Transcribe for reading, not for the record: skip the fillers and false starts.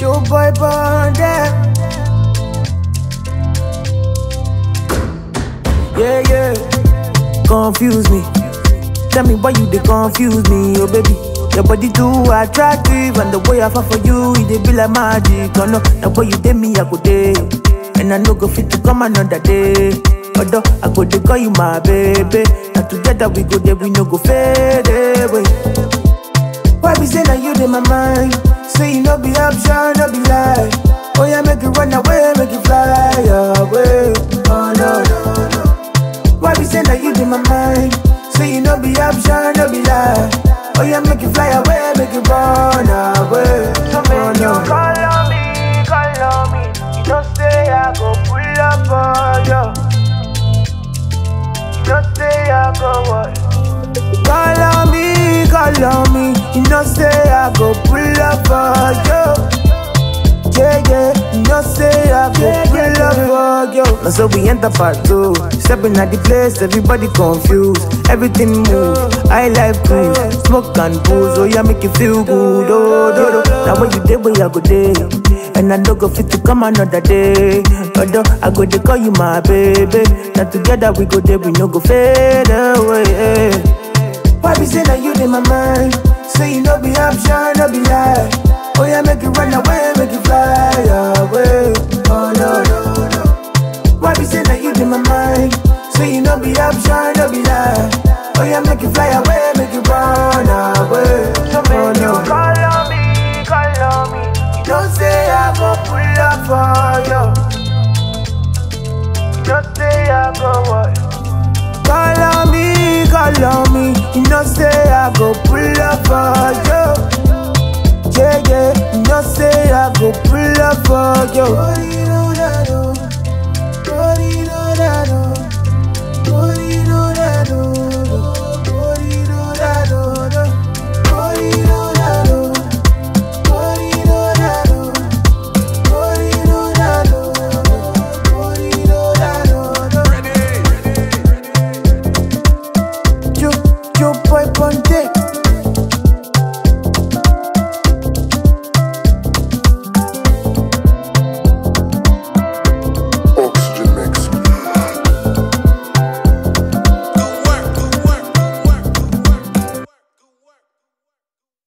Show boy bonded. Yeah, yeah. Confuse me. Tell me why you they confuse me, oh baby. Your body too attractive, and the way I fall for you, it dey be like magic. Oh no, the way you did me, I go day, and I no go fit to come another day. Although I go dey call you my baby, and together we go there, we no go fade away. Why be say that you in my mind? Say you no be option, no be lie. Oh yeah, make it run away, make it fly away. Oh no, no, no. Why be say that you in my mind? Say you no be option, no be lie. Oh yeah, make it fly away, make it run away. So make you call on me. You don't say I go pull up on you. You don't say I go what? Call on me. You know say I go pull up for you. Yeah, yeah. You know say I go pull up for you. Now so we enter part 2. Stepping at the place, everybody confused. Everything move, I like cruise. Smoke and booze, oh yeah, make you feel good. Oh, do, do. Now when you day, where I go day, and I no go fit to come another day. Although I go to call you my baby. Now together we go there, we no go fade away. Why be say that you in my mind? Say you no be option, no be lie. Oh yeah, make it run away, make it fly away. Oh no, no, no. Why be say that you in my mind? Say you no be option, no be lie. Oh yeah, make it fly away.